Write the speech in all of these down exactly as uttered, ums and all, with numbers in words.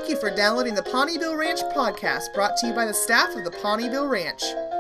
Thank you for downloading the Pawnee Bill Ranch podcast, brought to you by the staff of the Pawnee Bill Ranch.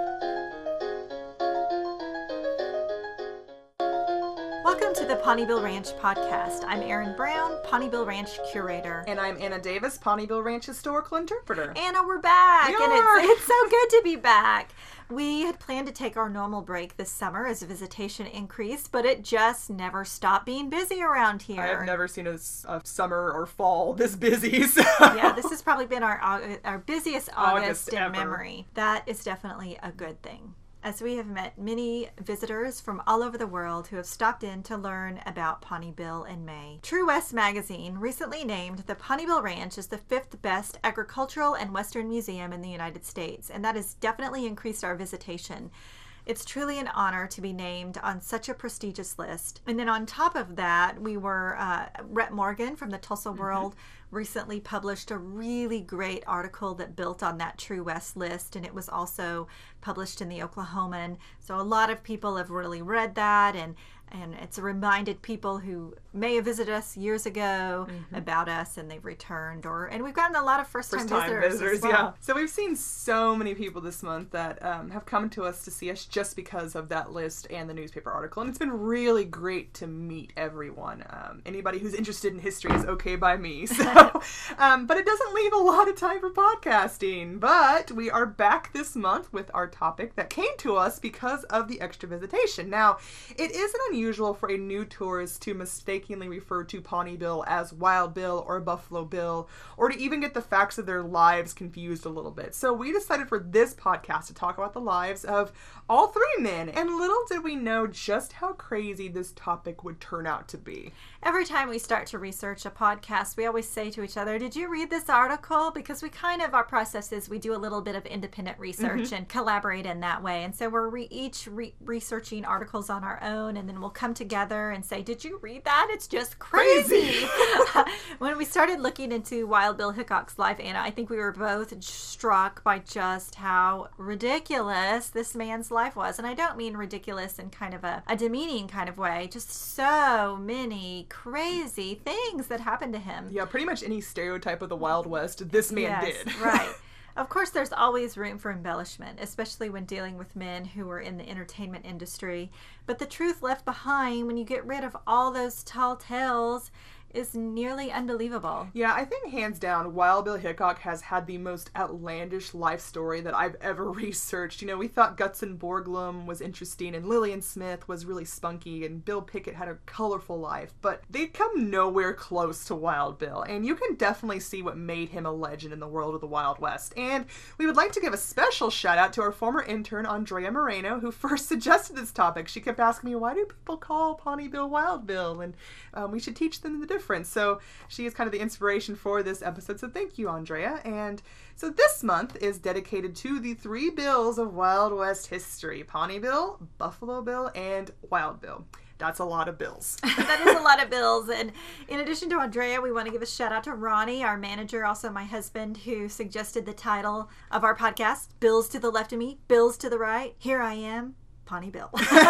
Welcome to the Pawnee Bill Ranch podcast. I'm Erin Brown, Pawnee Bill Ranch curator. And I'm Anna Davis, Pawnee Bill Ranch historical interpreter. Anna, we're back, We and are. it's, it's so good to be back. We had planned to take our normal break this summer as visitation increased, but it just never stopped being busy around here. I have never seen a, a summer or fall this busy. So. Yeah, this has probably been our August, our busiest August, August in ever. memory. That is definitely a good thing, as we have met many visitors from all over the world who have stopped in to learn about Pawnee Bill in May. True West Magazine recently named the Pawnee Bill Ranch as the fifth best agricultural and western museum in the United States, and that has definitely increased our visitation. It's truly an honor to be named on such a prestigious list. And then on top of that, we were, uh, Rhett Morgan from the Tulsa World mm-hmm. recently published a really great article that built on that True West list, and it was also published in the Oklahoman. So a lot of people have really read that, and and it's reminded people who may have visited us years ago mm-hmm. about us, and they've returned, or and we've gotten a lot of first-time, First-time visitors, visitors as well. yeah. So we've seen so many people this month that um, have come to us to see us just because of that list and the newspaper article, and it's been really great to meet everyone. Um, anybody who's interested in history is okay by me. So, um, but it doesn't leave a lot of time for podcasting. But we are back this month with our topic that came to us because of the extra visitation. Now, it isn't unusual for a new tourist to mistakenly refer to Pawnee Bill as Wild Bill or Buffalo Bill, or to even get the facts of their lives confused a little bit. So we decided for this podcast to talk about the lives of all three men, and little did we know just how crazy this topic would turn out to be. Every time we start to research a podcast, we always say to each other, did you read this article? Because we kind of, our process is we do a little bit of independent research mm-hmm. and collaborate in that way. And so we're re- each re- researching articles on our own, and then we'll come together and say, did you read that? It's just crazy. crazy. When we started looking into Wild Bill Hickok's life, Anna, I think we were both struck by just how ridiculous this man's life was. And I don't mean ridiculous in kind of a, a demeaning kind of way, just so many crazy things that happened to him. Yeah, pretty much any stereotype of the Wild West, this man yes, did. Right. Of course, there's always room for embellishment, especially when dealing with men who are in the entertainment industry. But the truth left behind when you get rid of all those tall tales is nearly unbelievable. Yeah, I think hands down, Wild Bill Hickok has had the most outlandish life story that I've ever researched. You know, we thought Gutzon Borglum was interesting, and Lillian Smith was really spunky, and Bill Pickett had a colorful life, but they come nowhere close to Wild Bill, and you can definitely see what made him a legend in the world of the Wild West. And we would like to give a special shout out to our former intern, Andrea Moreno, who first suggested this topic. She kept asking me, why do people call Pawnee Bill Wild Bill? And um, we should teach them the difference. So she is kind of the inspiration for this episode. So thank you, Andrea. And so this month is dedicated to the three bills of Wild West history: Pawnee Bill, Buffalo Bill, and Wild Bill. That's a lot of bills. That is a lot of bills. And in addition to Andrea, we want to give a shout out to Ronnie, our manager, also my husband, who suggested the title of our podcast, Bills to the Left of Me, Bills to the Right. Here I am, Pawnee Bill.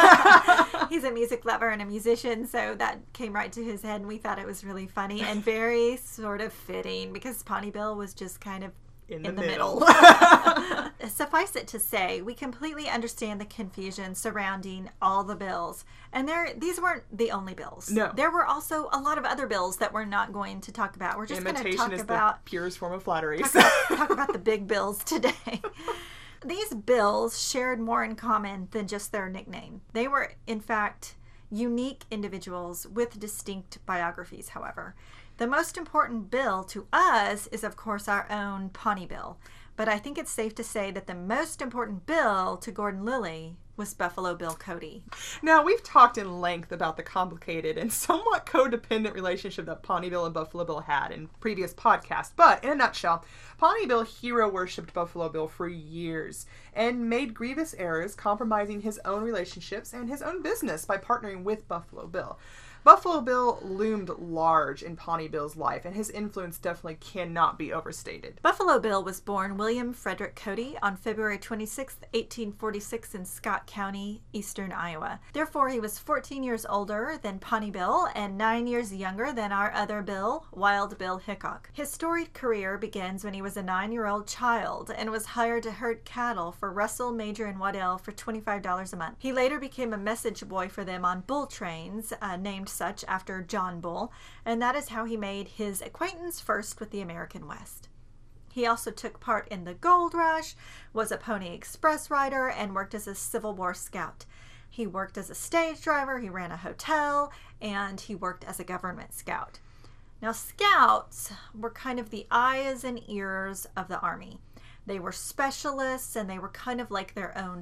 He's a music lover and a musician, so that came right to his head, and we thought it was really funny and very sort of fitting because Pawnee Bill was just kind of in the, in the middle. middle. Suffice it to say, we completely understand the confusion surrounding all the bills. And there, these weren't the only bills. No. There were also a lot of other bills that we're not going to talk about. We're just going to talk is about the purest form of flattery. Talk about, talk about the big bills today. These bills shared more in common than just their nickname. They were, in fact, unique individuals with distinct biographies, however. The most important bill to us is, of course, our own Pawnee Bill. But I think it's safe to say that the most important bill to Gordon Lilly was Buffalo Bill Cody. Now, we've talked in length about the complicated and somewhat codependent relationship that Pawnee Bill and Buffalo Bill had in previous podcasts, but in a nutshell, Pawnee Bill hero-worshipped Buffalo Bill for years and made grievous errors, compromising his own relationships and his own business by partnering with Buffalo Bill. Buffalo Bill loomed large in Pawnee Bill's life, and his influence definitely cannot be overstated. Buffalo Bill was born William Frederick Cody on February twenty-sixth, eighteen forty-six in Scott County, eastern Iowa. Therefore, he was fourteen years older than Pawnee Bill and nine years younger than our other Bill, Wild Bill Hickok. His storied career begins when he was a nine-year-old child and was hired to herd cattle for Russell, Major, and Waddell for twenty-five dollars a month. He later became a message boy for them on bull trains, uh, named such after John Bull, and that is how he made his acquaintance first with the American West. He also took part in the Gold Rush, was a Pony Express rider, and worked as a Civil War scout. He worked as a stage driver, he ran a hotel, and he worked as a government scout. Now, scouts were kind of the eyes and ears of the Army. They were specialists, and they were kind of like their own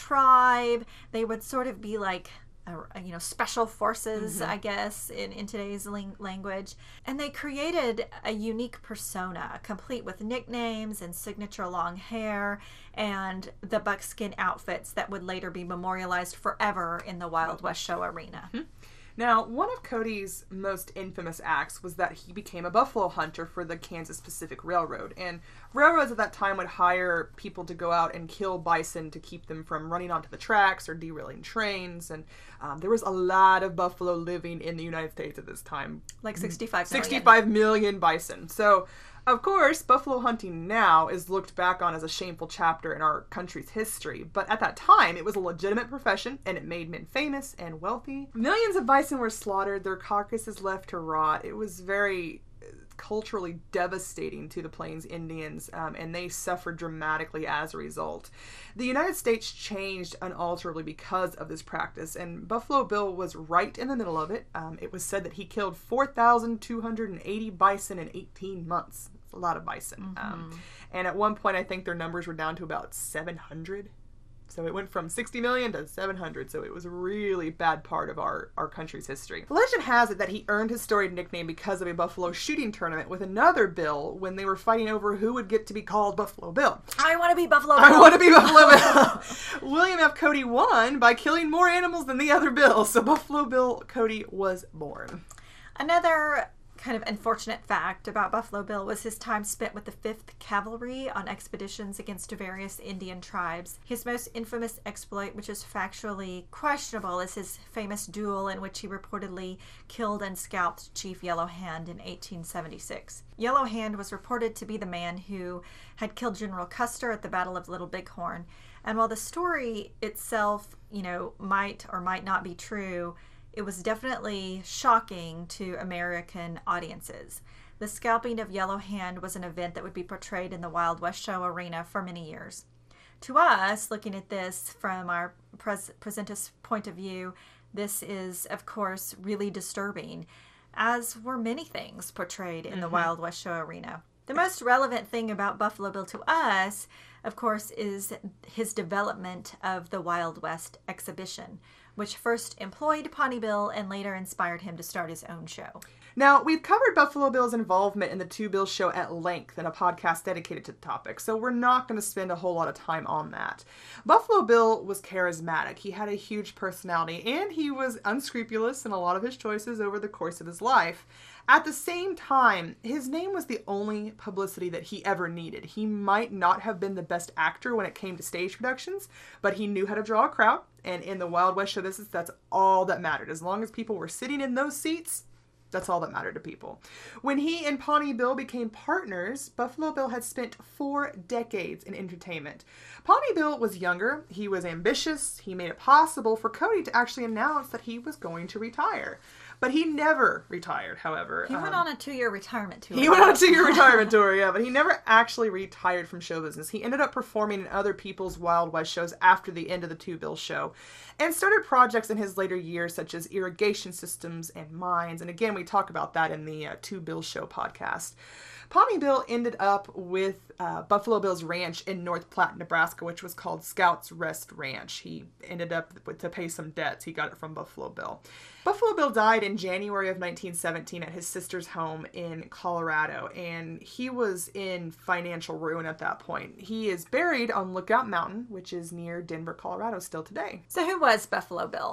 tribe. They would sort of be like Uh, you know, special forces, mm-hmm. I guess, in, in today's ling- language. And they created a unique persona, complete with nicknames and signature long hair and the buckskin outfits that would later be memorialized forever in the Wild West Show arena. Mm-hmm. Now, one of Cody's most infamous acts was that he became a buffalo hunter for the Kansas Pacific Railroad, and railroads at that time would hire people to go out and kill bison to keep them from running onto the tracks or derailing trains, and um, there was a lot of buffalo living in the United States at this time. Like sixty-five million. sixty-five million bison. So, of course, buffalo hunting now is looked back on as a shameful chapter in our country's history, but at that time, it was a legitimate profession, and it made men famous and wealthy. Millions of bison were slaughtered, their carcasses left to rot. It was very culturally devastating to the Plains Indians, um, and they suffered dramatically as a result. The United States changed unalterably because of this practice, and Buffalo Bill was right in the middle of it. Um, it was said that he killed four thousand two hundred eighty bison in eighteen months. That's a lot of bison. Mm-hmm. Um, and at one point, I think their numbers were down to about seven hundred. So it went from sixty million to seven hundred, so it was a really bad part of our, our country's history. Legend has it that he earned his storied nickname because of a buffalo shooting tournament with another Bill when they were fighting over who would get to be called Buffalo Bill. I want to be Buffalo Bill! I want to be Buffalo Bill! William F. Cody won by killing more animals than the other Bill, so Buffalo Bill Cody was born. Another kind of unfortunate fact about Buffalo Bill was his time spent with the fifth Cavalry on expeditions against various Indian tribes. His most infamous exploit, which is factually questionable, is his famous duel in which he reportedly killed and scalped Chief Yellow Hand in eighteen seventy-six. Yellow Hand was reported to be the man who had killed General Custer at the Battle of Little Bighorn. And while the story itself, you know, might or might not be true, it was definitely shocking to American audiences. The scalping of Yellow Hand was an event that would be portrayed in the Wild West Show arena for many years. To us, looking at this from our pres- presentist point of view, this is, of course, really disturbing, as were many things portrayed in mm-hmm. the Wild West Show arena. The most relevant thing about Buffalo Bill to us, of course, is his development of the Wild West exhibition, which first employed Pawnee Bill and later inspired him to start his own show. Now, we've covered Buffalo Bill's involvement in the Two Bills show at length in a podcast dedicated to the topic, so we're not going to spend a whole lot of time on that. Buffalo Bill was charismatic. He had a huge personality, and he was unscrupulous in a lot of his choices over the course of his life. At the same time, his name was the only publicity that he ever needed. He might not have been the best actor when it came to stage productions, but he knew how to draw a crowd, and in the Wild West show, this is, that's all that mattered. As long as people were sitting in those seats, that's all that mattered to people. When he and Pawnee Bill became partners, Buffalo Bill had spent four decades in entertainment. Pawnee Bill was younger, he was ambitious, he made it possible for Cody to actually announce that he was going to retire. But he never retired, however. He went um, on a two-year retirement tour. He went on a two-year retirement tour, yeah, but he never actually retired from show business. He ended up performing in other people's Wild West shows after the end of the Two Bill show, and started projects in his later years such as irrigation systems and mines. And again, we talk about that in the uh, Two Bill show podcast. Pawnee Bill ended up with uh, Buffalo Bill's ranch in North Platte, Nebraska, which was called Scouts Rest Ranch. He ended up with, to pay some debts. He got it from Buffalo Bill. Buffalo Bill died in January of nineteen seventeen at his sister's home in Colorado, and he was in financial ruin at that point. He is buried on Lookout Mountain, which is near Denver, Colorado, still today. So who was Buffalo Bill?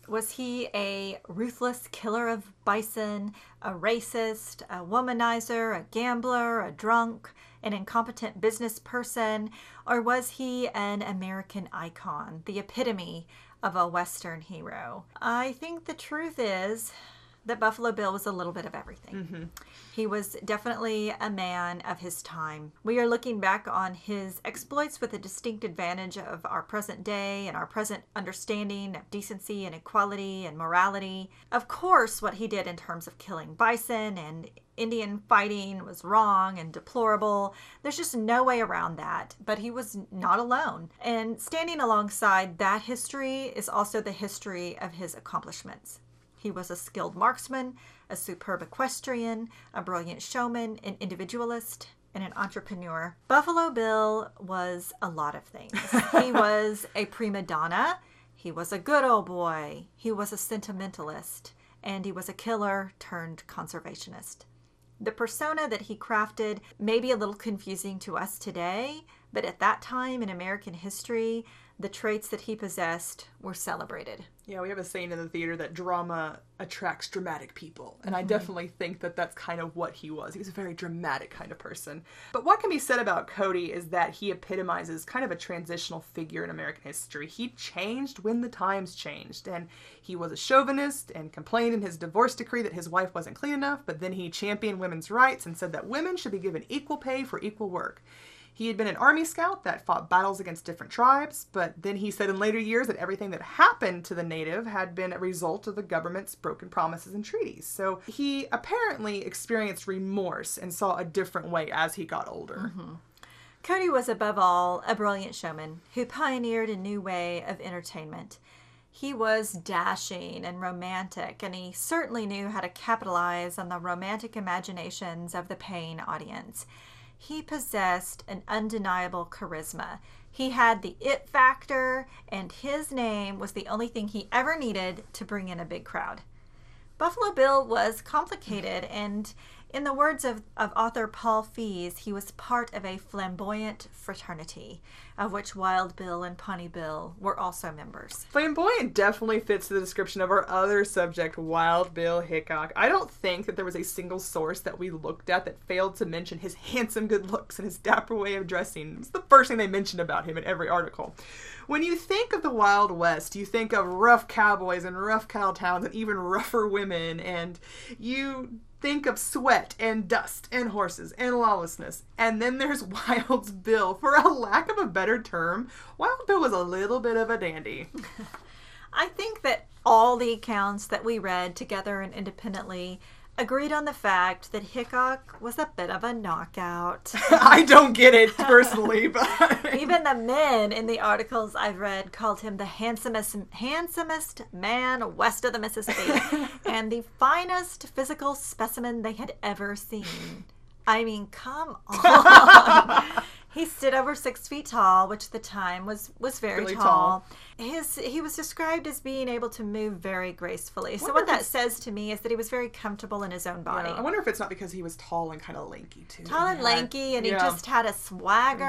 Was he a ruthless killer of bison, a racist, a womanizer, a gambler, a drunk, an incompetent business person, or was he an American icon, the epitome of a Western hero? I think the truth is that Buffalo Bill was a little bit of everything. Mm-hmm. He was definitely a man of his time. We are looking back on his exploits with a distinct advantage of our present day and our present understanding of decency and equality and morality. Of course, what he did in terms of killing bison and Indian fighting was wrong and deplorable. There's just no way around that. But he was not alone. And standing alongside that history is also the history of his accomplishments. He was a skilled marksman, a superb equestrian, a brilliant showman, an individualist, and an entrepreneur. Buffalo Bill was a lot of things. He was a prima donna. He was a good old boy. He was a sentimentalist. And he was a killer turned conservationist. The persona that he crafted may be a little confusing to us today, but at that time in American history, the traits that he possessed were celebrated. Yeah, we have a saying in the theater that drama attracts dramatic people. And I definitely think that that's kind of what he was. He was a very dramatic kind of person. But what can be said about Cody is that he epitomizes kind of a transitional figure in American history. He changed when the times changed. And he was a chauvinist and complained in his divorce decree that his wife wasn't clean enough. But then he championed women's rights and said that women should be given equal pay for equal work. He had been an army scout that fought battles against different tribes, but then he said in later years that everything that happened to the native had been a result of the government's broken promises and treaties. So he apparently experienced remorse and saw a different way as he got older. Mm-hmm. Cody was above all a brilliant showman who pioneered a new way of entertainment. He was dashing and romantic, and he certainly knew how to capitalize on the romantic imaginations of the paying audience. He possessed an undeniable charisma. He had the it factor, and his name was the only thing he ever needed to bring in a big crowd. Buffalo Bill was complicated, and in the words of, of author Paul Fees, he was part of a flamboyant fraternity, of which Wild Bill and Pawnee Bill were also members. Flamboyant definitely fits the description of our other subject, Wild Bill Hickok. I don't think that there was a single source that we looked at that failed to mention his handsome good looks and his dapper way of dressing. It's the first thing they mentioned about him in every article. When you think of the Wild West, you think of rough cowboys and rough cow towns and even rougher women, and you think of sweat and dust and horses and lawlessness. And then there's Wild Bill. For a lack of a better term, Wild Bill was a little bit of a dandy. I think that all the accounts that we read together and independently agreed on the fact that Hickok was a bit of a knockout. I don't get it personally, but even the men in the articles I've read called him the handsomest handsomest man west of the Mississippi and the finest physical specimen they had ever seen. I mean, come on. He stood over six feet tall, which at the time was, was very really tall. tall. His He was described as being able to move very gracefully. So what that says to me is that he was very comfortable in his own body. Yeah, I wonder if it's not because he was tall and kind of lanky, too. Tall and yeah. lanky, and yeah. he just had a swagger.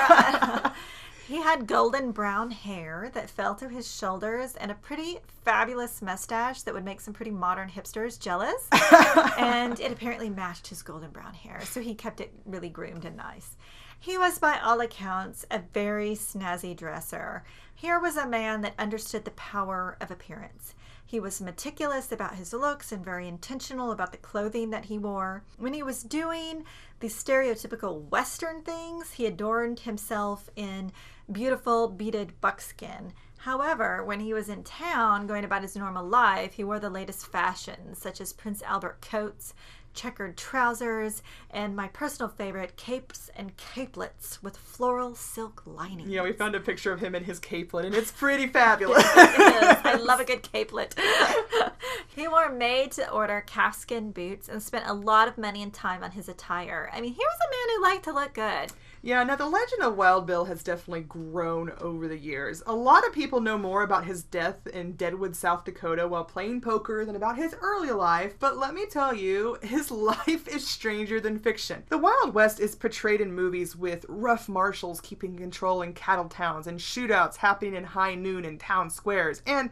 He had golden brown hair that fell to his shoulders and a pretty fabulous mustache that would make some pretty modern hipsters jealous. And it apparently matched his golden brown hair, so he kept it really groomed and nice. He was, by all accounts, a very snazzy dresser. Here was a man that understood the power of appearance. He was meticulous about his looks and very intentional about the clothing that he wore. When he was doing the stereotypical Western things, he adorned himself in beautiful beaded buckskin. However, when he was in town going about his normal life, he wore the latest fashions, such as Prince Albert coats, checkered trousers, and my personal favorite, capes and capelets with floral silk lining. Yeah, we found a picture of him in his capelet, and it's pretty fabulous. It is. I love a good capelet. He wore made-to-order calfskin boots and spent a lot of money and time on his attire. I mean, he was a man who liked to look good. Yeah, now the legend of Wild Bill has definitely grown over the years. A lot of people know more about his death in Deadwood, South Dakota while playing poker than about his early life, but let me tell you, his life is stranger than fiction. The Wild West is portrayed in movies with rough marshals keeping control in cattle towns and shootouts happening in high noon in town squares, and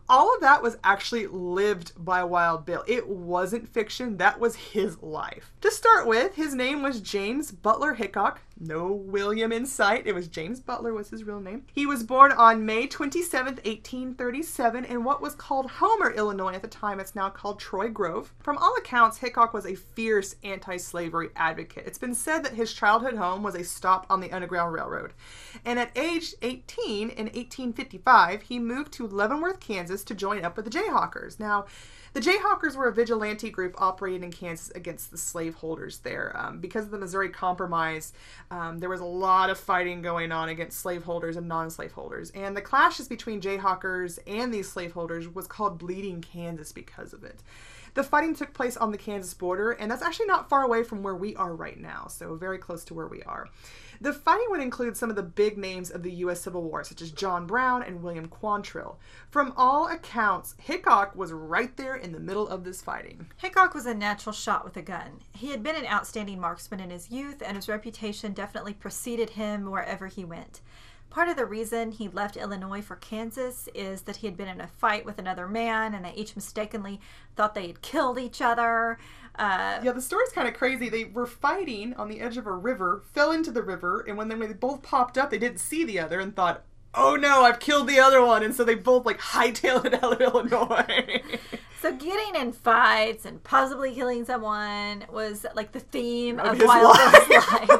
All of that was actually lived by Wild Bill. It wasn't fiction. That was his life. To start with, his name was James Butler Hickok. No William in sight. It was James Butler was his real name. He was born on May twenty-seventh, eighteen thirty-seven in what was called Homer, Illinois at the time. It's now called Troy Grove. From all accounts, Hickok was a fierce anti-slavery advocate. It's been said that his childhood home was a stop on the Underground Railroad. And at age eighteen, in eighteen fifty-five, he moved to Leavenworth, Kansas to join up with the Jayhawkers. Now, the Jayhawkers were a vigilante group operating in Kansas against the slaveholders there. Um, because of the Missouri Compromise, um, there was a lot of fighting going on against slaveholders and non-slaveholders. And the clashes between Jayhawkers and these slaveholders was called Bleeding Kansas because of it. The fighting took place on the Kansas border, and that's actually not far away from where we are right now, so very close to where we are. The fighting would include some of the big names of the U S Civil War, such as John Brown and William Quantrill. From all accounts, Hickok was right there in the middle of this fighting. Hickok was a natural shot with a gun. He had been an outstanding marksman in his youth, and his reputation definitely preceded him wherever he went. Part of the reason he left Illinois for Kansas is that he had been in a fight with another man, and they each mistakenly thought they had killed each other. Uh, yeah, the story's kind of crazy. They were fighting on the edge of a river, fell into the river, and when they, when they both popped up, they didn't see the other and thought, oh no, I've killed the other one. And so they both like hightailed it out of Illinois. So getting in fights and possibly killing someone was like the theme of, of his Wild life. Bill's life.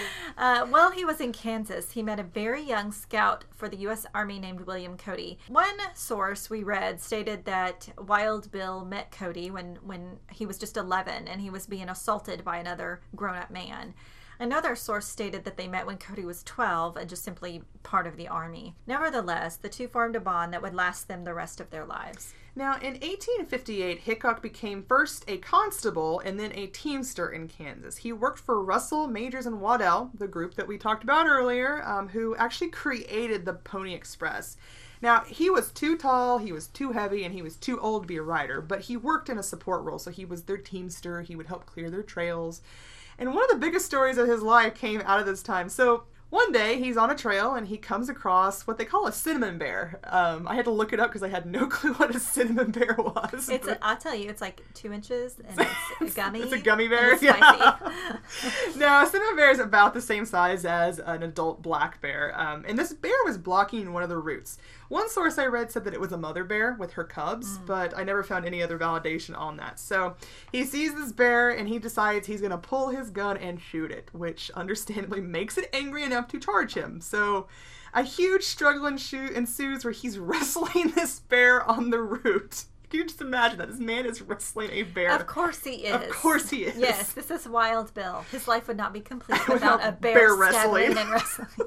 Uh, while he was in Kansas, he met a very young scout for the U S Army named William Cody. One source we read stated that Wild Bill met Cody when, when he was just eleven and he was being assaulted by another grown-up man. Another source stated that they met when Cody was twelve and just simply part of the Army. Nevertheless, the two formed a bond that would last them the rest of their lives. Now, in eighteen fifty-eight, Hickok became first a constable and then a teamster in Kansas. He worked for Russell, Majors, and Waddell, the group that we talked about earlier, um, who actually created the Pony Express. Now, he was too tall, he was too heavy, and he was too old to be a rider, but he worked in a support role, so he was their teamster, he would help clear their trails. And one of the biggest stories of his life came out of this time. So one day he's on a trail and he comes across what they call a cinnamon bear. Um, I had to look it up because I had no clue what a cinnamon bear was. It's a, I'll tell you, it's like two inches and it's a gummy. It's a gummy bear. And it's spicy. Yeah. Now, a cinnamon bear is about the same size as an adult black bear. Um, and this bear was blocking one of the routes. One source I read said that it was a mother bear with her cubs, mm. but I never found any other validation on that. So he sees this bear and he decides he's going to pull his gun and shoot it, which understandably makes it angry enough to charge him. So a huge struggle ensues where he's wrestling this bear on the route. Can you just imagine that? This man is wrestling a bear. Of course he is. Of course he is. Yes, this is Wild Bill. His life would not be complete without, without a bear, bear wrestling. and wrestling.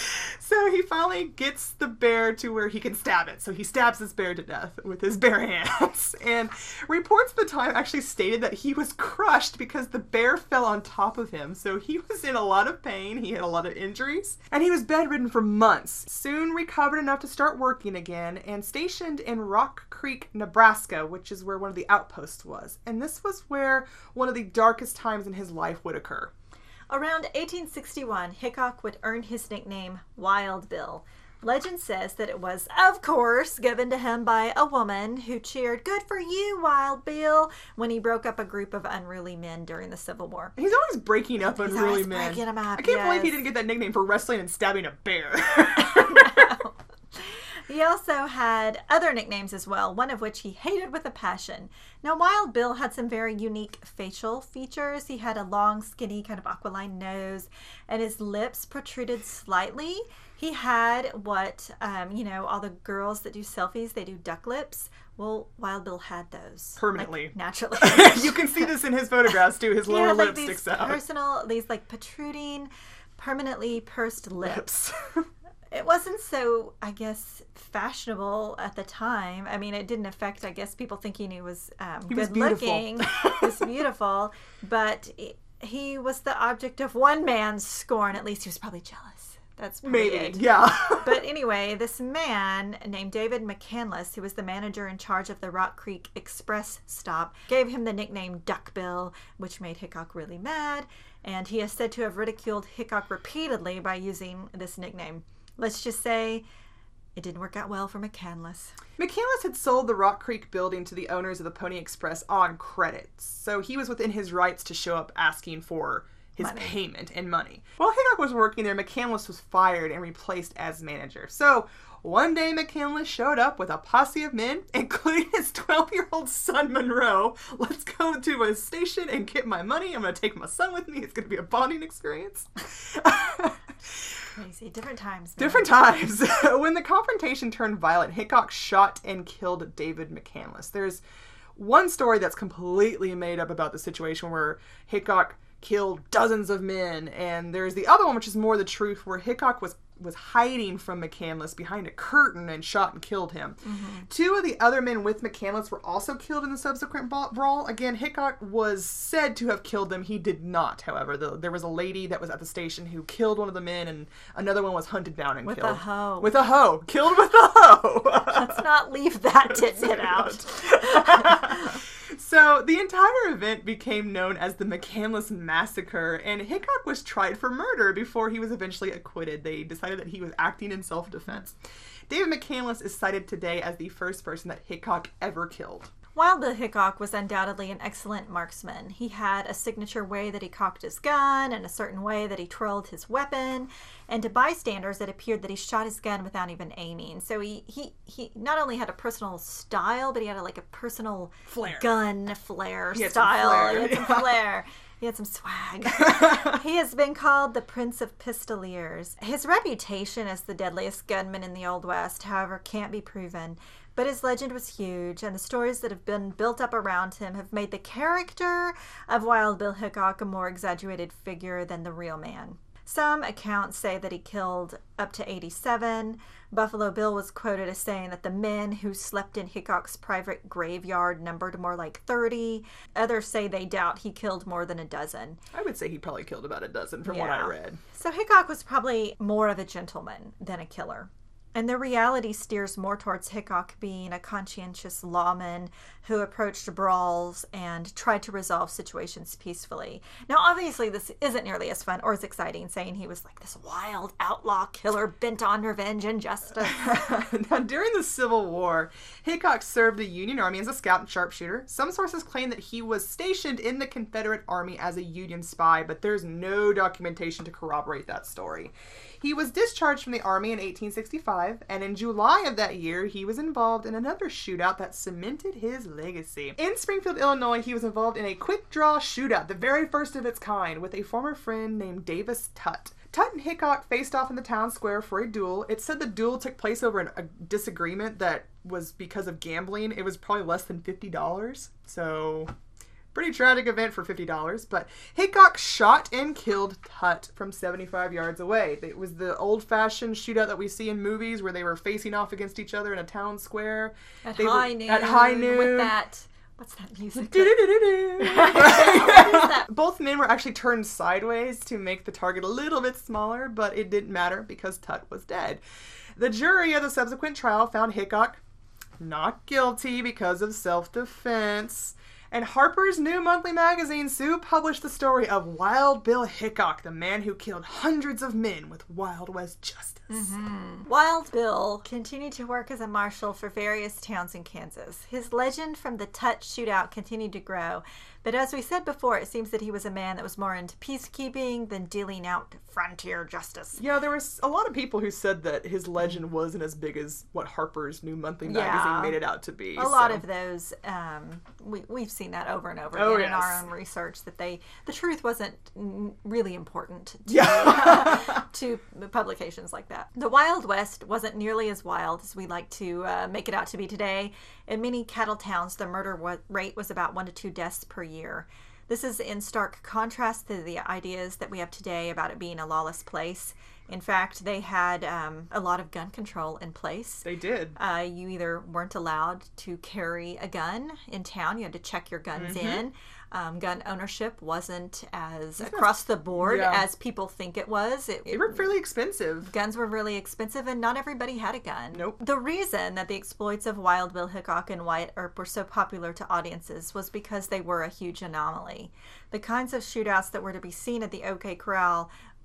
So he finally gets the bear to where he can stab it. So he stabs this bear to death with his bare hands. And reports at the time actually stated that he was crushed because the bear fell on top of him. So he was in a lot of pain. He had a lot of injuries. And he was bedridden for months. Soon recovered enough to start working again and stationed in Rock Creek, Nebraska, which is where one of the outposts was. And this was where one of the darkest times in his life would occur. Around eighteen sixty-one, Hickok would earn his nickname Wild Bill. Legend says that it was, of course, given to him by a woman who cheered, "Good for you, Wild Bill," when he broke up a group of unruly men during the Civil War. He's always breaking up He's unruly always men. breaking them up, I can't yes. believe he didn't get that nickname for wrestling and stabbing a bear. No. He also had other nicknames as well, one of which he hated with a passion. Now, Wild Bill had some very unique facial features. He had a long, skinny, kind of aquiline nose, and his lips protruded slightly. He had what, um, you know, all the girls that do selfies, they do duck lips. Well, Wild Bill had those. Permanently. Like, naturally. You can see this in his photographs, too. His lower yeah, like lip these sticks out. personal, these like protruding, permanently pursed lips. lips. It wasn't so, I guess, fashionable at the time. I mean, it didn't affect, I guess, people thinking he was um, he good was looking. He was beautiful. But it, he was the object of one man's scorn. At least he was probably jealous. That's probably Maybe, it. yeah. But anyway, this man named David McCandless, who was the manager in charge of the Rock Creek Express stop, gave him the nickname Duck Bill, which made Hickok really mad. And he is said to have ridiculed Hickok repeatedly by using this nickname. Let's just say It didn't work out well for McCandless. McCandless had sold the Rock Creek building to the owners of the Pony Express on credit, so he was within his rights to show up asking for his money. payment and money. While Hickok was working there, McCandless was fired and replaced as manager. So one day McCandless showed up with a posse of men, including his twelve-year-old son Monroe. Let's go to a station and get my money. I'm going to take my son with me. It's going to be a bonding experience. Crazy. Different times. Man. Different times. When the confrontation turned violent, Hickok shot and killed David McCandless. There's one story that's completely made up about the situation where Hickok killed dozens of men, and there's the other one which is more the truth, where Hickok was was hiding from McCandless behind a curtain and shot and killed him. Mm-hmm. Two of the other men with McCandless were also killed in the subsequent brawl. Again, Hickok was said to have killed them. He did not, however. The, there was a lady that was at the station who killed one of the men, and another one was hunted down and with killed. With a hoe. With a hoe. Killed with a hoe. Let's not leave that tidbit out. So, the entire event became known as the McCandless Massacre, and Hickok was tried for murder before he was eventually acquitted. They decided that he was acting in self-defense. David McCandless is cited today as the first person that Hickok ever killed. Wild Bill Hickok was undoubtedly an excellent marksman. He had a signature way that he cocked his gun and a certain way that he twirled his weapon. And to bystanders, it appeared that he shot his gun without even aiming. So he, he, he not only had a personal style, but he had a, like a personal flair. gun flair he style. He had some flair. He had some swag. He has been called the Prince of Pistoliers. His reputation as the deadliest gunman in the Old West, however, can't be proven. But his legend was huge, and the stories that have been built up around him have made the character of Wild Bill Hickok a more exaggerated figure than the real man. Some accounts say that he killed up to eighty-seven. Buffalo Bill was quoted as saying that the men who slept in Hickok's private graveyard numbered more like thirty. Others say they doubt he killed more than a dozen. I would say he probably killed about a dozen from yeah. what I read. So Hickok was probably more of a gentleman than a killer. And the reality steers more towards Hickok being a conscientious lawman who approached brawls and tried to resolve situations peacefully. Now, obviously, this isn't nearly as fun or as exciting, saying he was like this wild outlaw killer bent on revenge and justice. Now, during the Civil War, Hickok served the Union Army as a scout and sharpshooter. Some sources claim that he was stationed in the Confederate Army as a Union spy, but there's no documentation to corroborate that story. He was discharged from the Army in eighteen sixty-five, and in July of that year, he was involved in another shootout that cemented his legacy. In Springfield, Illinois, he was involved in a quick-draw shootout, the very first of its kind, with a former friend named Davis Tutt. Tutt and Hickok faced off in the town square for a duel. It said the duel took place over an, a disagreement that was because of gambling. It was probably less than fifty dollars, so pretty tragic event for fifty dollars, but Hickok shot and killed Tutt from seventy-five yards away. It was the old-fashioned shootout that we see in movies where they were facing off against each other in a town square. At they high were, noon. At high noon. With that, what's that music? Both men were actually turned sideways to make the target a little bit smaller, but it didn't matter because Tutt was dead. The jury of the subsequent trial found Hickok not guilty because of self-defense. And Harper's new monthly magazine soon published the story of Wild Bill Hickok, the man who killed hundreds of men with Wild West justice. Mm-hmm. Wild Bill continued to work as a marshal for various towns in Kansas. His legend from the Tutt shootout continued to grow. But as we said before, it seems that he was a man that was more into peacekeeping than dealing out frontier justice. Yeah, there was a lot of people who said that his legend wasn't as big as what Harper's new monthly magazine yeah. made it out to be. A so. lot of those, um, we, we've seen that over and over oh, again yes. in our own research, that they the truth wasn't really important to, yeah. to publications like that. The Wild West wasn't nearly as wild as we like to uh, make it out to be today. In many cattle towns, the murder wa- rate was about one to two deaths per year. This is in stark contrast to the ideas that we have today about it being a lawless place. In fact, they had um, a lot of gun control in place. They did. Uh, you either weren't allowed to carry a gun in town. You had to check your guns mm-hmm. in. Um, gun ownership wasn't as across the board yeah. as people think it was. It, they were fairly expensive. Guns were really expensive, and not everybody had a gun. Nope. The reason that the exploits of Wild Bill Hickok and Wyatt Earp were so popular to audiences was because they were a huge anomaly. The kinds of shootouts that were to be seen at the OK Corral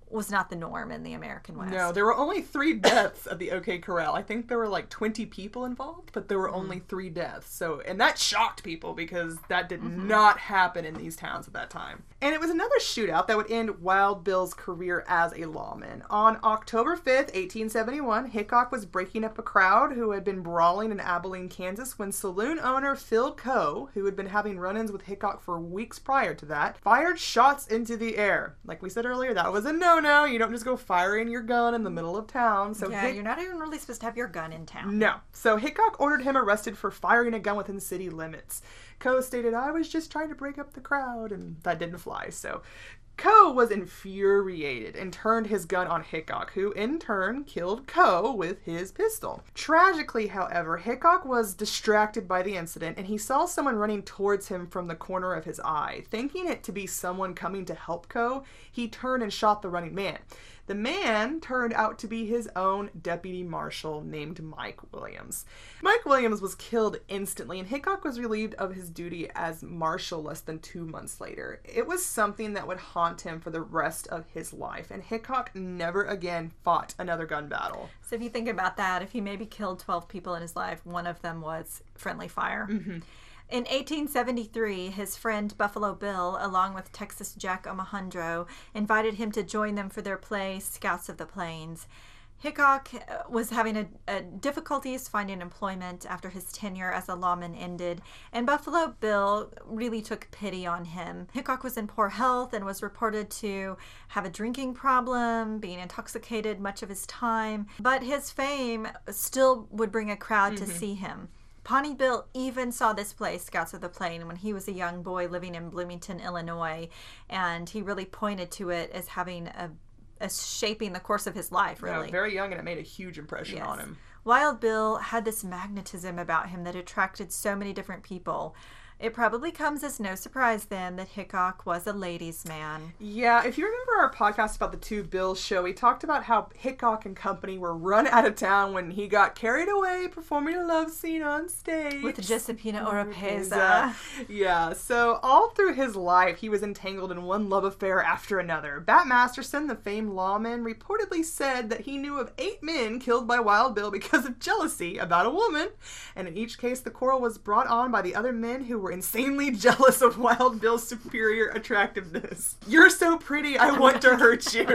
was not the norm in the American West. No, there were only three deaths at the OK Corral. I think there were like twenty people involved, but there were mm. only three deaths. So, and that shocked people because that did mm-hmm. not happen in these towns at that time. And it was another shootout that would end Wild Bill's career as a lawman. On October fifth, eighteen seventy-one, Hickok was breaking up a crowd who had been brawling in Abilene, Kansas, when saloon owner Phil Coe, who had been having run-ins with Hickok for weeks prior to that, fired shots into the air. Like we said earlier, that was a no-no. You don't just go firing your gun in the middle of town. So yeah, Hick- you're not even really supposed to have your gun in town. No. So Hickok ordered him arrested for firing a gun within city limits. Coe stated, I was just trying to break up the crowd, and that didn't fly. So Coe was infuriated and turned his gun on Hickok, who in turn killed Coe with his pistol. Tragically, however, Hickok was distracted by the incident, and he saw someone running towards him from the corner of his eye. Thinking it to be someone coming to help Coe, he turned and shot the running man. The man turned out to be his own deputy marshal named Mike Williams. Mike Williams was killed instantly, and Hickok was relieved of his duty as marshal less than two months later. It was something that would haunt him for the rest of his life, and Hickok never again fought another gun battle. So if you think about that, if he maybe killed twelve people in his life, one of them was friendly fire. Mm-hmm. In eighteen seventy-three, his friend Buffalo Bill, along with Texas Jack Omohundro, invited him to join them for their play Scouts of the Plains. Hickok was having a, a difficulties finding employment after his tenure as a lawman ended, and Buffalo Bill really took pity on him. Hickok was in poor health and was reported to have a drinking problem, being intoxicated much of his time, but his fame still would bring a crowd mm-hmm. to see him. Pawnee Bill even saw this play, Scouts of the Plain, when he was a young boy living in Bloomington, Illinois, and he really pointed to it as having a, as shaping the course of his life, really. Yeah, very young, and it made a huge impression yes. on him. Wild Bill had this magnetism about him that attracted so many different people. It probably comes as no surprise then that Hickok was a ladies' man. Yeah, if you remember our podcast about the Two Bills show, we talked about how Hickok and company were run out of town when he got carried away performing a love scene on stage. With Josepina Oropeza. Yeah, so all through his life, he was entangled in one love affair after another. Bat Masterson, the famed lawman, reportedly said that he knew of eight men killed by Wild Bill because of jealousy about a woman, and in each case, the quarrel was brought on by the other men who were insanely jealous of Wild Bill's superior attractiveness. You're so pretty, I want to hurt you.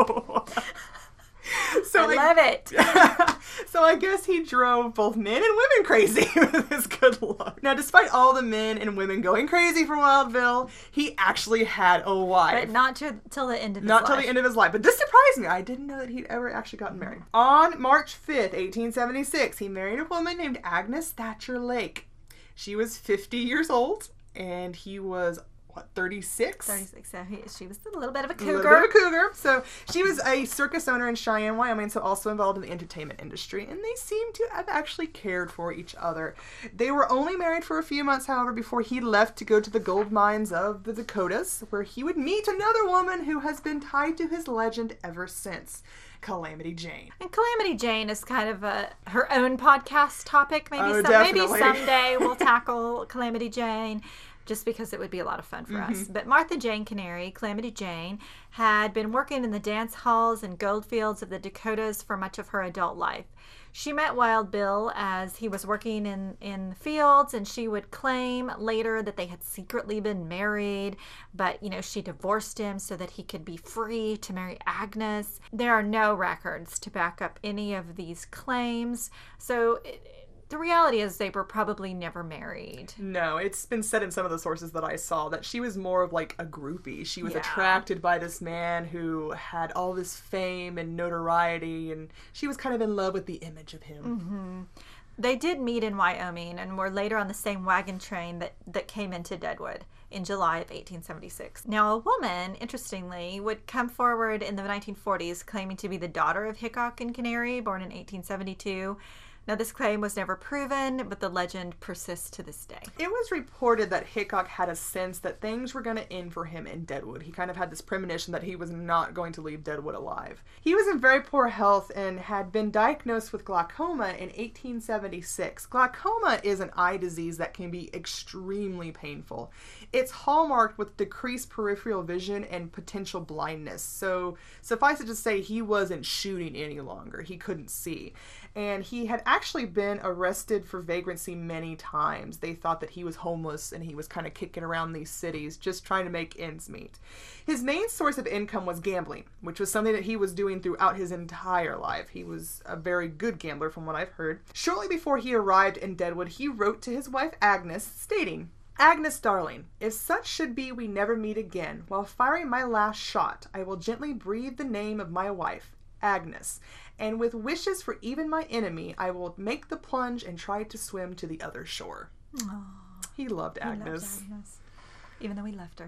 So I, I love it. So I guess he drove both men and women crazy with his good luck. Now, despite all the men and women going crazy for Wild Bill, he actually had a wife. But not to, till the end of his not life. Not till the end of his life. But this surprised me. I didn't know that he'd ever actually gotten married. On March fifth, eighteen seventy-six, he married a woman named Agnes Thatcher Lake. She was fifty years old, and he was, what, thirty-six? thirty-six, so he, she was a little bit of a cougar. A little bit of a cougar. So she was a circus owner in Cheyenne, Wyoming, so also involved in the entertainment industry, and they seemed to have actually cared for each other. They were only married for a few months, however, before he left to go to the gold mines of the Dakotas, where he would meet another woman who has been tied to his legend ever since. Calamity Jane. And Calamity Jane is kind of a her own podcast topic. Maybe oh, some, maybe definitely. someday we'll tackle Calamity Jane, just because it would be a lot of fun for mm-hmm. us. But Martha Jane Canary, Calamity Jane, had been working in the dance halls and gold fields of the Dakotas for much of her adult life. She met Wild Bill as he was working in, in the fields, and she would claim later that they had secretly been married, but, you know, she divorced him so that he could be free to marry Agnes. There are no records to back up any of these claims, so it, the reality is they were probably never married. No, it's been said in some of the sources that I saw that she was more of like a groupie. She was yeah. attracted by this man who had all this fame and notoriety, and she was kind of in love with the image of him. Mm-hmm. They did meet in Wyoming and were later on the same wagon train that, that came into Deadwood in July of eighteen seventy-six. Now, a woman, interestingly, would come forward in the nineteen forties claiming to be the daughter of Hickok and Canary, born in eighteen seventy-two. Now, this claim was never proven, but the legend persists to this day. It was reported that Hickok had a sense that things were going to end for him in Deadwood. He kind of had this premonition that he was not going to leave Deadwood alive. He was in very poor health and had been diagnosed with glaucoma in eighteen seventy-six. Glaucoma is an eye disease that can be extremely painful. It's hallmarked with decreased peripheral vision and potential blindness. So suffice it to say, he wasn't shooting any longer. He couldn't see. And he had actually been arrested for vagrancy many times. They thought that he was homeless and he was kind of kicking around these cities just trying to make ends meet. His main source of income was gambling, which was something that he was doing throughout his entire life. He was a very good gambler from what I've heard. Shortly before he arrived in Deadwood, he wrote to his wife Agnes, stating, "Agnes, darling, if such should be we never meet again, while firing my last shot, I will gently breathe the name of my wife, Agnes, and with wishes for even my enemy, I will make the plunge and try to swim to the other shore." Aww. He loved Agnes. He loved Agnes. Even though he left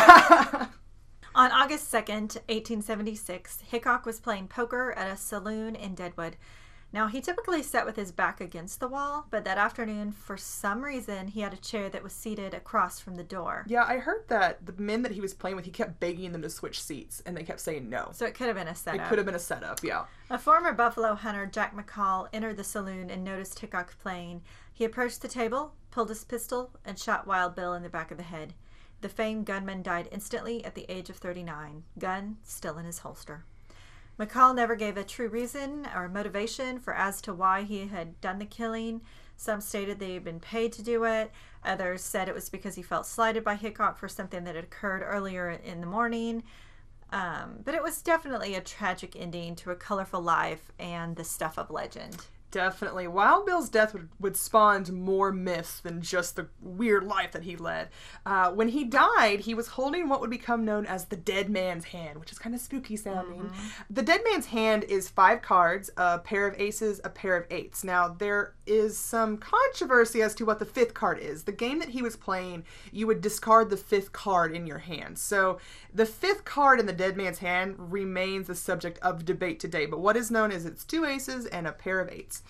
her. On August second, eighteen seventy-six, Hickok was playing poker at a saloon in Deadwood. Now, he typically sat with his back against the wall, but that afternoon, for some reason, he had a chair that was seated across from the door. Yeah, I heard that the men that he was playing with, he kept begging them to switch seats, and they kept saying no. So it could have been a setup. It could have been a setup, yeah. A former buffalo hunter, Jack McCall, entered the saloon and noticed Hickok playing. He approached the table, pulled his pistol, and shot Wild Bill in the back of the head. The famed gunman died instantly at the age of thirty-nine, gun still in his holster. McCall never gave a true reason or motivation for as to why he had done the killing. Some stated they had been paid to do it. Others said it was because he felt slighted by Hickok for something that had occurred earlier in the morning. Um, but it was definitely a tragic ending to a colorful life and the stuff of legend. Definitely. Wild Bill's death would, would spawn more myths than just the weird life that he led. Uh, when he died, he was holding what would become known as the Dead Man's Hand, which is kind of spooky sounding. Mm-hmm. The Dead Man's Hand is five cards, a pair of aces, a pair of eights. Now, there is some controversy as to what the fifth card is. The game that he was playing, you would discard the fifth card in your hand. So, the fifth card in the Dead Man's Hand remains the subject of debate today, but what is known is it's two aces and a pair of eights.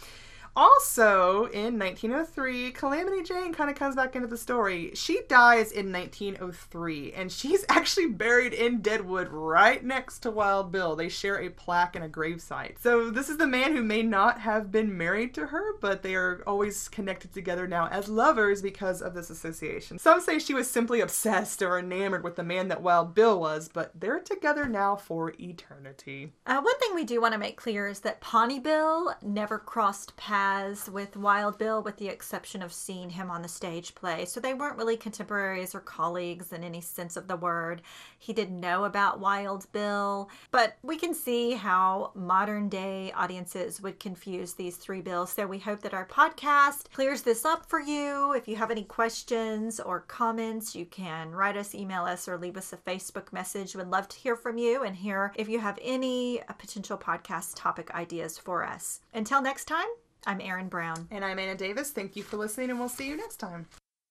Also, in nineteen oh three, Calamity Jane kind of comes back into the story. She dies in nineteen oh three, and she's actually buried in Deadwood right next to Wild Bill. They share a plaque and a gravesite. So this is the man who may not have been married to her, but they are always connected together now as lovers because of this association. Some say she was simply obsessed or enamored with the man that Wild Bill was, but they're together now for eternity. Uh, one thing we do want to make clear is that Pawnee Bill never crossed paths with Wild Bill, with the exception of seeing him on the stage play. So they weren't really contemporaries or colleagues in any sense of the word. He didn't know about Wild Bill, but we can see how modern day audiences would confuse these three bills. So we hope that our podcast clears this up for you. If you have any questions or comments, you can write us, email us, or leave us a Facebook message. We'd love to hear from you and hear if you have any potential podcast topic ideas for us. Until next time, I'm Erin Brown. And I'm Anna Davis. Thank you for listening, and we'll see you next time.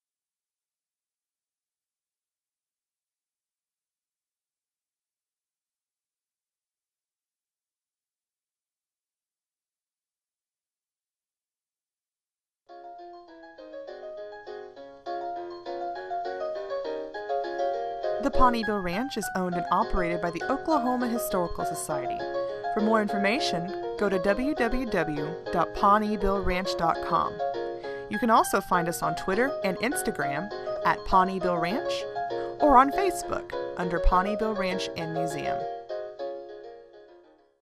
The Pawnee Bill Ranch is owned and operated by the Oklahoma Historical Society. For more information, go to w w w dot pawnee bill ranch dot com. You can also find us on Twitter and Instagram at Pawnee Bill Ranch or on Facebook under Pawnee Bill Ranch and Museum.